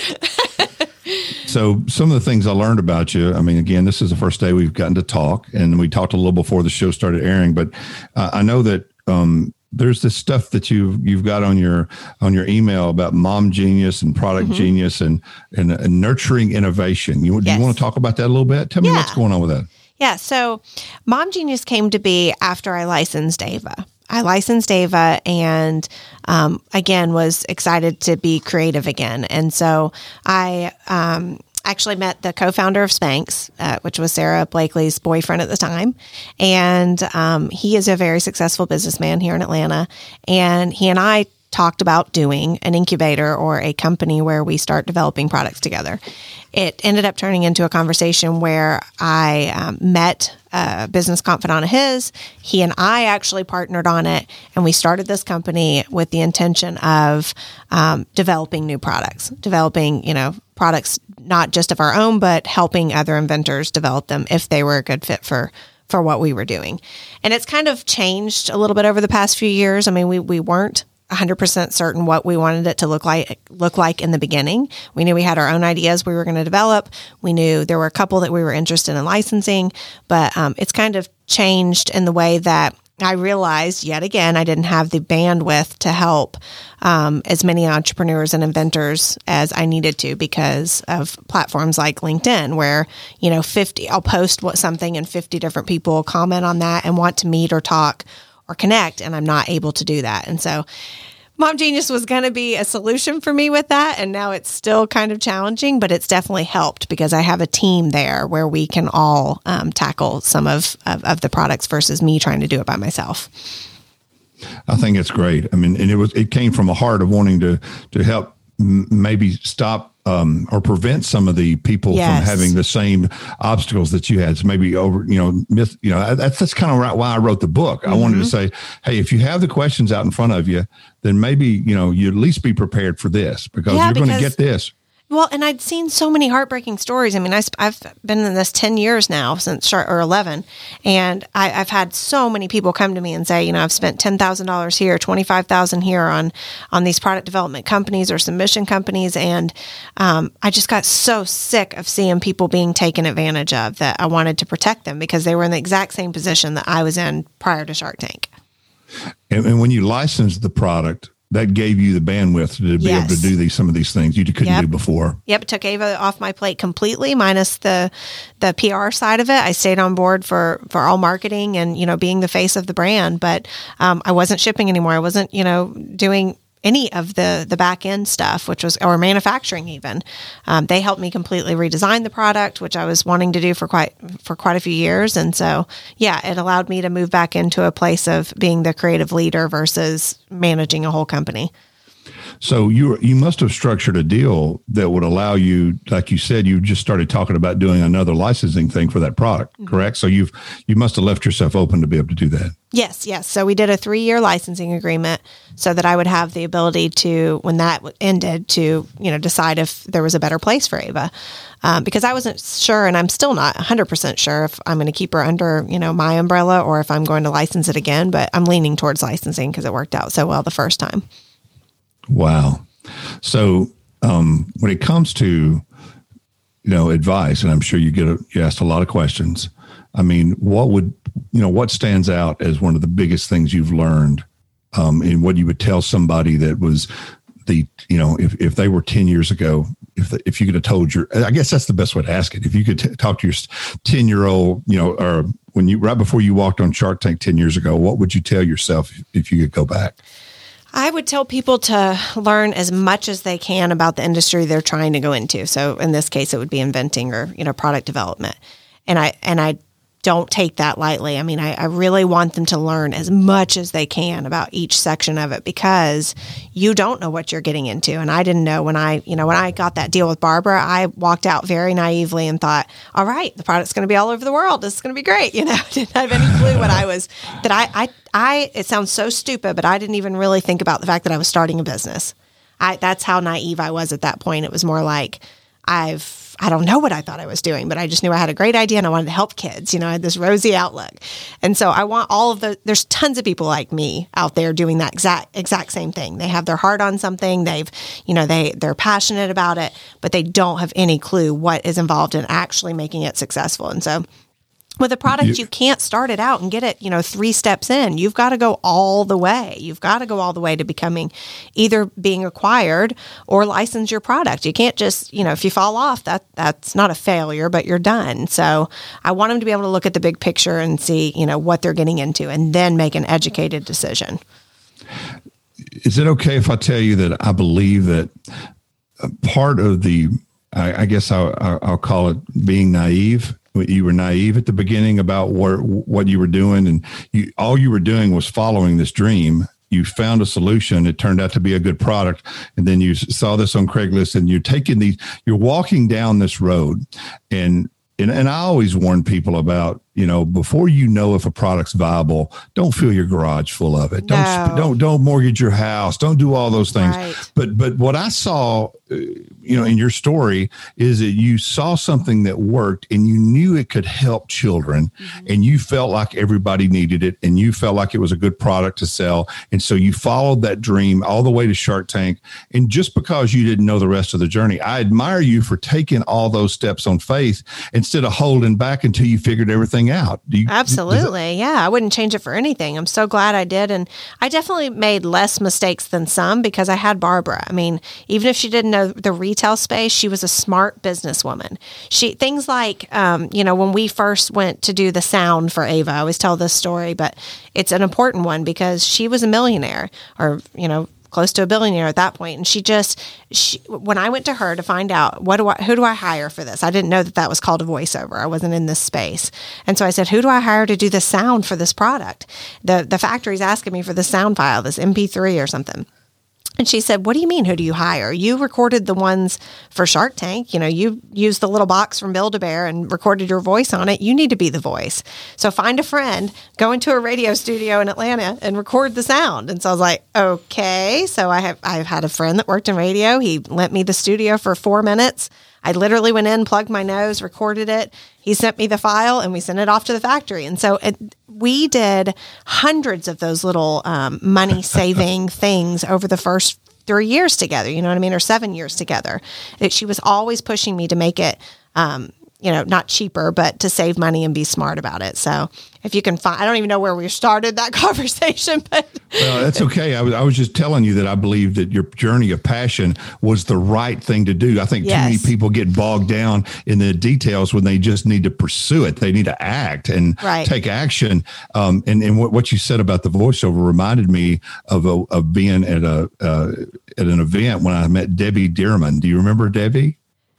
So some of the things I learned about you, I mean, again, this is the first day we've gotten to talk, and we talked a little before the show started airing, but uh, I know that um, there's this stuff that you've, you've got on your, on your email about mom genius and product mm-hmm. genius and, and, and nurturing innovation. You, yes. Do you want to talk about that a little bit? Tell me yeah. what's going on with that. Yeah. So Mom Genius came to be after I licensed Ava. I licensed Ava and, um, again, was excited to be creative again. And so I, um, actually met the co-founder of Spanx, uh, which was Sarah Blakely's boyfriend at the time. And, um, he is a very successful businessman here in Atlanta. And he and I talked about doing an incubator or a company where we start developing products together. It ended up turning into a conversation where I um, met a business confidant of his. He and I actually partnered on it, and we started this company with the intention of um, developing new products, developing, you know, products not just of our own, but helping other inventors develop them if they were a good fit for for what we were doing. And it's kind of changed a little bit over the past few years. I mean, we we weren't one hundred percent certain what we wanted it to look like look like in the beginning. We knew we had our own ideas we were going to develop. We knew there were a couple that we were interested in licensing, but um, it's kind of changed in the way that I realized yet again I didn't have the bandwidth to help um, as many entrepreneurs and inventors as I needed to because of platforms like LinkedIn, where you know fifty I'll post what something and fifty different people comment on that and want to meet or talk or connect, and I'm not able to do that. And so Mom Genius was going to be a solution for me with that, and now it's still kind of challenging, but it's definitely helped because I have a team there where we can all um, tackle some of, of, of the products versus me trying to do it by myself. I think it's great. I mean, and it was it came from a heart of wanting to to help m- maybe stop Um, or prevent some of the people yes. from having the same obstacles that you had. So maybe over, you know, myth, you know, that's, that's kind of why I wrote the book. Mm-hmm. I wanted to say, hey, if you have the questions out in front of you, then maybe, you know, you at least be prepared for this because yeah, you're because- going to get this. Well, and I'd seen so many heartbreaking stories. I mean, I, I've been in this ten years now since, or eleven, and I, I've had so many people come to me and say, you know, I've spent ten thousand dollars here, twenty-five thousand dollars here on, on these product development companies or submission companies. And um, I just got so sick of seeing people being taken advantage of that I wanted to protect them because they were in the exact same position that I was in prior to Shark Tank. And, and when you licensed the product, that gave you the bandwidth to be yes. able to do these some of these things you couldn't yep. do before. Yep, it took Ava off my plate completely, minus the the P R side of it. I stayed on board for, for all marketing and you know being the face of the brand, but um, I wasn't shipping anymore. I wasn't you know doing any of the the back end stuff, which was, or manufacturing even. Um, they helped me completely redesign the product, which I was wanting to do for quite for quite a few years. And so, yeah, it allowed me to move back into a place of being the creative leader versus managing a whole company. So you you must have structured a deal that would allow you, like you said, you just started talking about doing another licensing thing for that product, mm-hmm. correct? So you've you must have left yourself open to be able to do that. Yes, yes. So we did a three-year licensing agreement so that I would have the ability to, when that ended, to you know decide if there was a better place for Ava, um, because I wasn't sure, and I'm still not one hundred percent sure if I'm going to keep her under you know my umbrella or if I'm going to license it again. But I'm leaning towards licensing because it worked out so well the first time. Wow. So um, when it comes to, you know, advice, and I'm sure you get a, you asked a lot of questions. I mean, what would, you know, what stands out as one of the biggest things you've learned um, and what you would tell somebody that was the, you know, if, if they were ten years ago, if the, if you could have told your, I guess that's the best way to ask it. If you could t- talk to your ten year old, you know, or when you, right before you walked on Shark Tank ten years ago, what would you tell yourself if, if you could go back? I would tell people to learn as much as they can about the industry they're trying to go into. So in this case, it would be inventing or, you know, product development. And I, and I don't take that lightly. I mean, I, I really want them to learn as much as they can about each section of it because you don't know what you're getting into. And I didn't know when I, you know, when I got that deal with Barbara, I walked out very naively and thought, all right, the product's going to be all over the world. This is going to be great. You know, I didn't have any clue what I was, that I, I, I, it sounds so stupid, but I didn't even really think about the fact that I was starting a business. I, that's how naive I was at that point. It was more like, I've, I don't know what I thought I was doing, but I just knew I had a great idea and I wanted to help kids. You know, I had this rosy outlook. And so I want all of the, there's tons of people like me out there doing that exact, exact same thing. They have their heart on something. They've, you know, they, they're passionate about it, but they don't have any clue what is involved in actually making it successful. And so with a product, you can't start it out and get it, you know, three steps in. You've got to go all the way. You've got to go all the way to becoming either being acquired or license your product. You can't just, you know, if you fall off, that that's not a failure, but you're done. So I want them to be able to look at the big picture and see, you know, what they're getting into and then make an educated decision. Is it okay if I tell you that I believe that part of the, I, I guess I'll, I'll call it being naive. You were naive at the beginning about where, what you were doing, and you, all you were doing was following this dream. You found a solution. It turned out to be a good product. And then you saw this on Craigslist and you're taking these, you're walking down this road. And, and, and I always warn people about, you know, before you know if a product's viable, don't fill your garage full of it. Don't, No. don't, don't mortgage your house. Don't do all those things. Right. But, but what I saw, uh, you know, in your story is that you saw something that worked and you knew it could help children, mm-hmm. and you felt like everybody needed it and you felt like it was a good product to sell. And so you followed that dream all the way to Shark Tank. And just because you didn't know the rest of the journey, I admire you for taking all those steps on faith instead of holding back until you figured everything out. Do you, Absolutely. Yeah. I wouldn't change it for anything. I'm so glad I did. And I definitely made less mistakes than some because I had Barbara. I mean, even if she didn't know the retail space, she was a smart businesswoman. She, things like, um, you know, when we first went to do the sound for Ava, I always tell this story, but it's an important one because she was a millionaire or, you know, close to a billionaire at that point. And she just, she, when I went to her to find out, what do I, who do I hire for this? I didn't know that that was called a voiceover. I wasn't in this space. And so I said, who do I hire to do the sound for this product? The, the factory's asking me for the sound file, this M P three or something. And she said, what do you mean, who do you hire? You recorded the ones for Shark Tank. You know, you used the little box from Build-A-Bear and recorded your voice on it. You need to be the voice. So find a friend, go into a radio studio in Atlanta and record the sound. And so I was like, okay. So I have, I've had a friend that worked in radio. He lent me the studio for four minutes. I literally went in, plugged my nose, recorded it. He sent me the file and we sent it off to the factory. And so it, we did hundreds of those little um, money saving things over the first three years together, you know what I mean? Or seven years together. It, she was always pushing me to make it, um, you know, not cheaper, but to save money and be smart about it. So if you can find, I don't even know where we started that conversation, but. Well, that's okay. I was, I was just telling you that I believe that your journey of passion was the right thing to do. I think yes. too many people get bogged down in the details when they just need to pursue it. They need to act and right. take action. Um, and and what, what you said about the voiceover reminded me of a, of being at a uh, at an event when I met Debbie Dearman. Do you remember Debbie?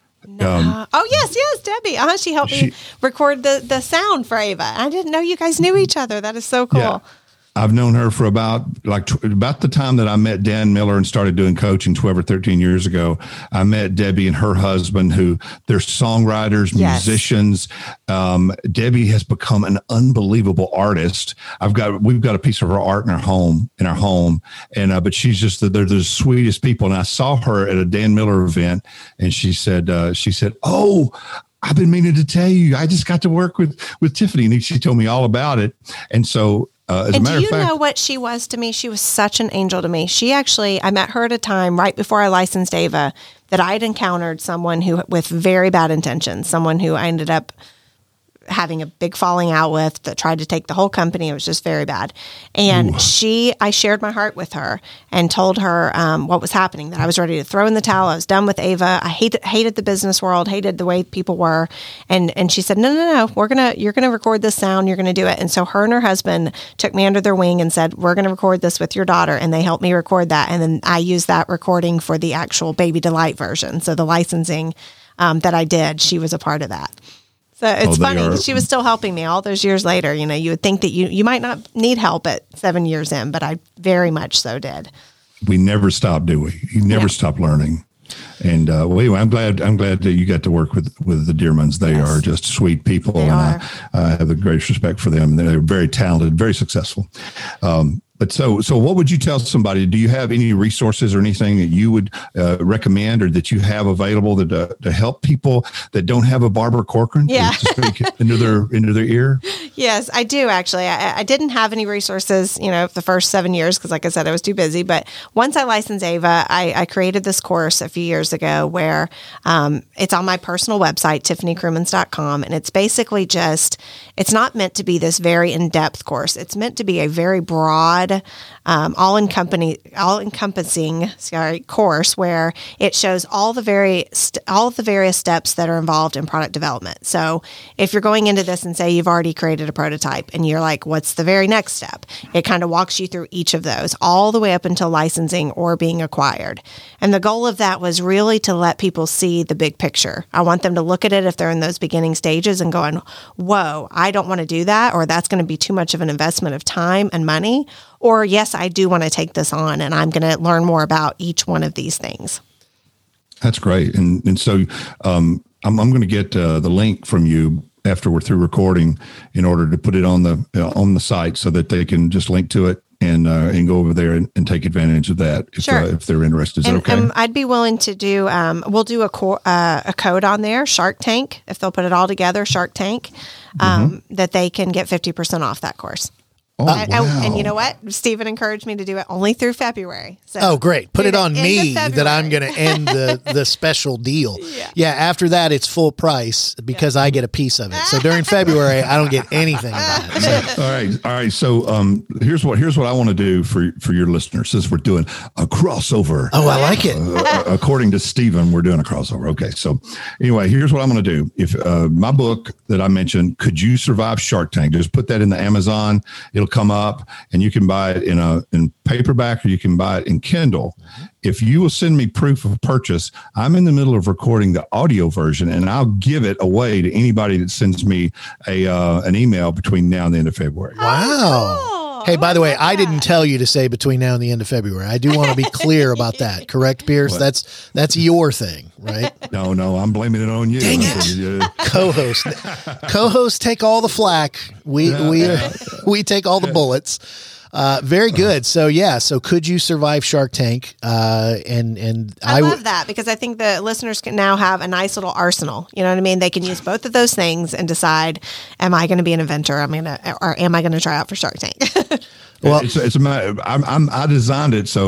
Um, oh yes, yes, Debbie. Uh, she helped she, me record the, the sound for Ava. I didn't know you guys knew each other. That is so cool. Yeah. I've known her for about like tw- about the time that I met Dan Miller and started doing coaching twelve or thirteen years ago. I met Debbie and her husband, who they're songwriters, yes. musicians. Um, Debbie has become an unbelievable artist. I've got we've got a piece of her art in our home in our home, and uh, but she's just the, they're the sweetest people. And I saw her at a Dan Miller event, and she said uh, she said, "Oh, I've been meaning to tell you, I just got to work with with Tiffany," and she told me all about it, and so. Uh, as and a matter do you of fact, know what she was to me? She was such an angel to me. She actually, I met her at a time right before I licensed Ava that I had encountered someone who with very bad intentions, someone who I ended up having a big falling out with that tried to take the whole company. It was just very bad. And Ooh. she, I shared my heart with her and told her um, what was happening, that I was ready to throw in the towel. I was done with Ava. I hated, hated the business world, hated the way people were. And, and she said, no, no, no, we're going to, you're going to record this sound. You're going to do it. And so her and her husband took me under their wing and said, we're going to record this with your daughter. And they helped me record that. And then I used that recording for the actual Baby Delight version. So the licensing um, that I did, she was a part of that. So it's oh, funny. Are, she was still helping me all those years later. You know, you would think that you, you might not need help at seven years in, but I very much so did. We never stop, do we? You never yeah. stop learning. And uh, well, anyway, I'm glad I'm glad that you got to work with, with the Dearmans. They yes. are just sweet people, they and are. I, I have the greatest respect for them. They're very talented, very successful. Um, But so, so what would you tell somebody? Do you have any resources or anything that you would uh, recommend or that you have available that uh, to help people that don't have a Barbara Corcoran yeah. to, to speak into their into their ear? Yes, I do actually. I, I didn't have any resources, you know, the first seven years because, like I said, I was too busy. But once I licensed Ava, I, I created this course a few years ago where um, it's on my personal website, tiffany crumans dot com, and it's basically just it's not meant to be this very in depth course. It's meant to be a very broad. Um, all encompassing, all encompassing, sorry, course where it shows all the very st- all of the various steps that are involved in product development. So, if you're going into this and say you've already created a prototype, and you're like, "What's the very next step?" It kind of walks you through each of those, all the way up until licensing or being acquired. And the goal of that was really to let people see the big picture. I want them to look at it if they're in those beginning stages and going, "Whoa, I don't want to do that," or "That's going to be too much of an investment of time and money." Or, yes, I do want to take this on, and I'm going to learn more about each one of these things. That's great. And and so um, I'm, I'm going to get uh, the link from you after we're through recording in order to put it on the uh, on the site so that they can just link to it and uh, and go over there and, and take advantage of that if, sure. uh, if they're interested. Is and, that okay? Um, I'd be willing to do, um, we'll do a, co- uh, a code on there, Shark Tank, if they'll put it all together, Shark Tank, um, mm-hmm. that they can get fifty percent off that course. Oh, uh, wow. and, and you know what? Stephen encouraged me to do it only through February. So oh, great. Put it on me that I'm going to end the, the special deal. Yeah. yeah. After that, it's full price because yeah. I get a piece of it. So during February, I don't get anything about it. So. All right. All right. So um, here's what here's what I want to do for, for your listeners since we're doing a crossover. Oh, I like it. Uh, according to Stephen, we're doing a crossover. Okay. So anyway, here's what I'm going to do. If uh, my book that I mentioned, Could You Survive Shark Tank? Just put that in the Amazon. It'll come up and you can buy it in a in paperback or you can buy it in Kindle. Mm-hmm. If you will send me proof of purchase, I'm in the middle of recording the audio version and I'll give it away to anybody that sends me a uh, an email between now and the end of February. Wow. Oh, hey, by the way, I didn't tell you to say between now and the end of February. I do want to be clear about that. Correct, Pierce? What? That's that's your thing, right? No, no, I'm blaming it on you. Dang it. Co-host. Co-hosts take all the flack. We yeah, we yeah. we take all the bullets. Uh, very good. So yeah. So could you survive Shark Tank? Uh, and and I, I love w- that because I think the listeners can now have a nice little arsenal. You know what I mean? They can use both of those things and decide: Am I going to be an inventor? I'm going to, or am I going to try out for Shark Tank? Well, it's, it's a matter. I'm, I'm I designed it so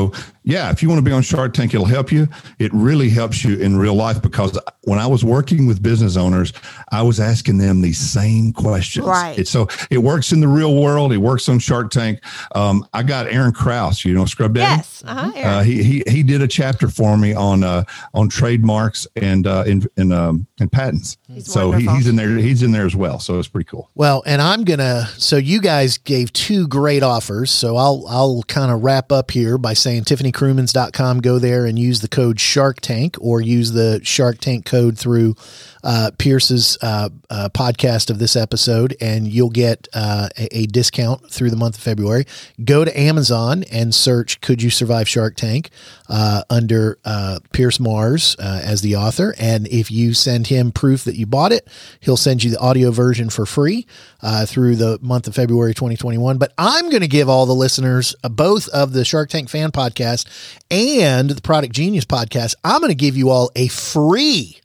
yeah, if you want to be on Shark Tank, it'll help you. It really helps you in real life, because when I was working with business owners, I was asking them these same questions. Right. It, so it works in the real world. It works on Shark Tank. Um, I got Aaron Krause, you know, Scrub Daddy. Yes. Uh-huh, Aaron. Uh, he, he, he did a chapter for me on, uh, on trademarks and, uh, in, in, um, and patents. He's so he, wonderful. he's in there. He's in there as well. So it's pretty cool. Well, and I'm going to, so you guys gave two great offers. So I'll, I'll kind of wrap up here by saying Tiffany Crumans dot com. Go there and use the code Shark Tank, or use the Shark Tank code through uh, Pierce's uh, uh, podcast of this episode, and you'll get uh, a, a discount through the month of February. Go to Amazon and search "Could You Survive Shark Tank" uh, under uh, Pierce Mars uh, as the author, and if you send him proof that you bought it, he'll send you the audio version for free uh, through the month of February twenty twenty-one. But I'm going to give all the listeners, uh, both of the Shark Tank Fan Podcast and the Product Genius Podcast, I'm going to give you all a free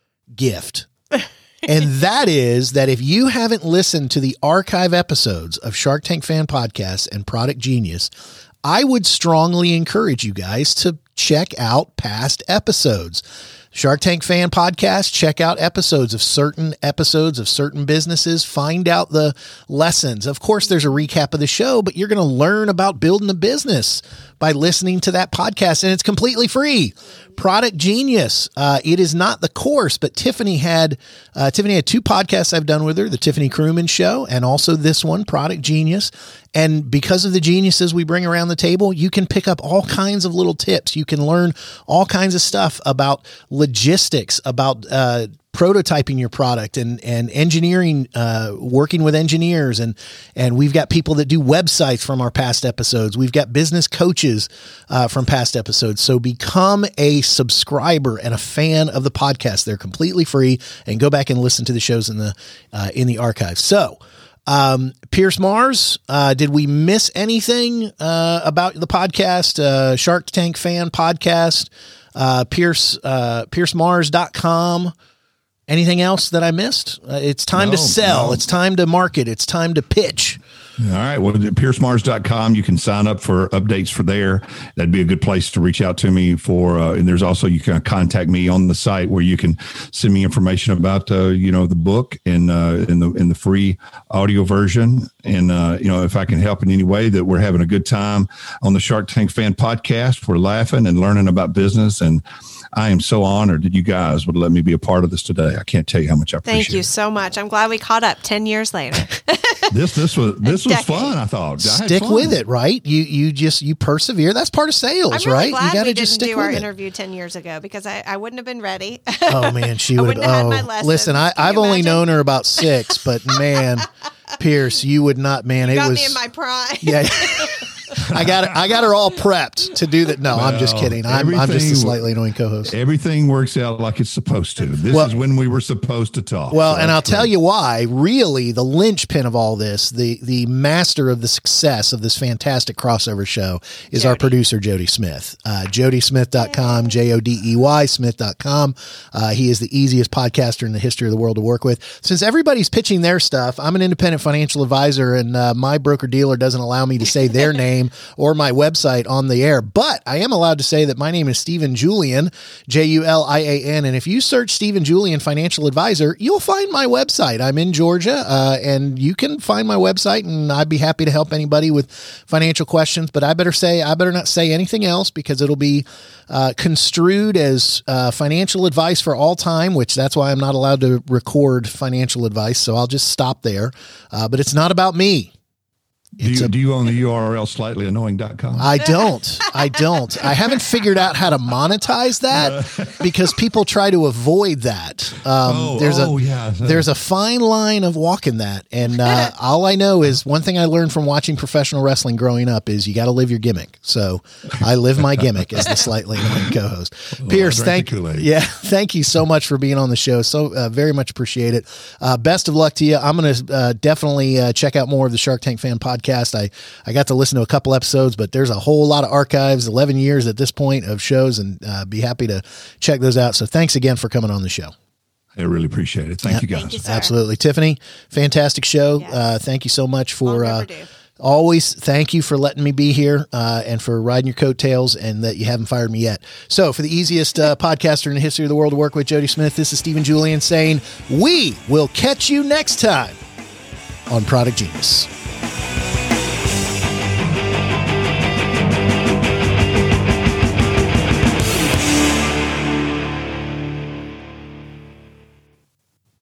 gift. And that is that if you haven't listened to the archive episodes of Shark Tank Fan Podcast and Product Genius, I would strongly encourage you guys to check out past episodes. Shark Tank Fan Podcast, check out episodes of certain episodes of certain businesses, find out the lessons. Of course, there's a recap of the show, but you're going to learn about building a business by listening to that podcast, and it's completely free. Product Genius. Uh, it is not the course, but Tiffany had uh, Tiffany had two podcasts I've done with her, the Tiffany Crumans Show, and also this one, Product Genius. And because of the geniuses we bring around the table, you can pick up all kinds of little tips. You can learn all kinds of stuff about logistics, about uh, prototyping your product, and and engineering, uh, working with engineers, and and we've got people that do websites from our past episodes. We've got business coaches uh, from past episodes. So become a subscriber and a fan of the podcast. They're completely free, and go back and listen to the shows in the uh, in the archive. So. Um, Pierce Mars, uh, did we miss anything, uh, about the podcast, uh, Shark Tank Fan Podcast, uh, Pierce, uh, Pierce Mars dot com? Anything else that I missed? Uh, it's time No, to sell. no. It's time to market. It's time to pitch. All right. Well, at Pierce Mars dot com, you can sign up for updates for there. That'd be a good place to reach out to me for, uh, and there's also, you can contact me on the site where you can send me information about, uh, you know, the book and, uh, in the, in the free audio version. And, uh, you know, if I can help in any way, that we're having a good time on the Shark Tank Fan Podcast. We're laughing and learning about business, and I am so honored that you guys would let me be a part of this today. I can't tell you how much I appreciate it. Thank you so much. I'm glad we caught up ten years later. This this was this was decade. fun. I thought. I had Stick fun. with it, right? You you just you persevere. That's part of sales, I'm really right? glad You got we to just didn't stick do our with it. interview ten years ago, because I, I wouldn't have been ready. Oh man, she I would have. wouldn't have Oh, had my lessons. listen, I, Can you I've only imagine? known her about six, but man, Pierce, you would not. Man, it Got was. me in my prime. Yeah. I got I got her all prepped to do that. No, I'm just Well, kidding. I'm, I'm just a everything- slightly annoying co-host. Everything works out like it's supposed to. This Well- is when we were supposed to talk. Well, So and I'll that's tell great. you why. Really, the linchpin of all this, the the master of the success of this fantastic crossover show, is our Jody. producer, Jody Smith. Uh, Jody Smith dot com, J O D E Y, Smith dot com. Uh, he is the easiest podcaster in the history of the world to work with. Since everybody's pitching their stuff, I'm an independent financial advisor, and uh, my broker-dealer doesn't allow me to say their name or my website on the air, but I am allowed to say that my name is Stephen Julian, J U L I A N, and if you search Stephen Julian Financial Advisor, you'll find my website. I'm in Georgia, uh, and you can find my website, and I'd be happy to help anybody with financial questions, but I better say, I better not say anything else, because it'll be uh, construed as uh, financial advice for all time, which that's why I'm not allowed to record financial advice, so I'll just stop there, uh, but it's not about me. Do you, do you own the U R L slightly annoying dot com? I don't. I don't. I haven't figured out how to monetize that, because people try to avoid that. Um, Oh, there's oh, a yeah. there's a fine line of walking that, and uh, all I know is one thing I learned from watching professional wrestling growing up is you got to live your gimmick. So I live my gimmick as the slightly annoying co-host. Pierce, drank thank the Kool-Aid. yeah, thank you so much for being on the show. So uh, very much appreciate it. Uh, best of luck to you. I'm going to uh, definitely uh, check out more of the Shark Tank Fan Podcast. I I got to listen to a couple episodes, but there's a whole lot of archives, eleven years at this point of shows, and uh, be happy to check those out. So thanks again for coming on the show. I really appreciate it. Thank you guys. Thank you, sir. Absolutely. Tiffany, fantastic show. Yes. Uh, thank you so much for Long uh, overdue. always thank you for letting me be here uh, and for riding your coattails, and that you haven't fired me yet. So for the easiest uh, podcaster in the history of the world to work with, Jody Smith, this is Stephen Julian saying we will catch you next time on Product Genius.